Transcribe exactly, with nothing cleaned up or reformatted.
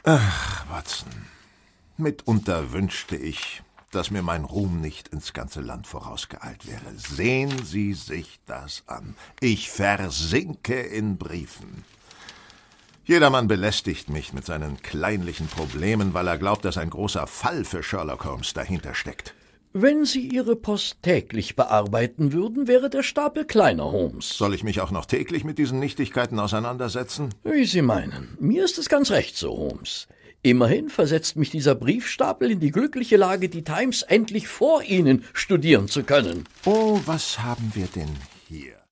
Ach, Watson, mitunter wünschte ich, dass mir mein Ruhm nicht ins ganze Land vorausgeeilt wäre. Sehen Sie sich das an. Ich versinke in Briefen. Jedermann belästigt mich mit seinen kleinlichen Problemen, weil er glaubt, dass ein großer Fall für Sherlock Holmes dahinter steckt. Wenn Sie Ihre Post täglich bearbeiten würden, wäre der Stapel kleiner, Holmes. Soll ich mich auch noch täglich mit diesen Nichtigkeiten auseinandersetzen? Wie Sie meinen. Mir ist es ganz recht so, Holmes. Immerhin versetzt mich dieser Briefstapel in die glückliche Lage, die Times endlich vor Ihnen studieren zu können. Oh, was haben wir denn hier?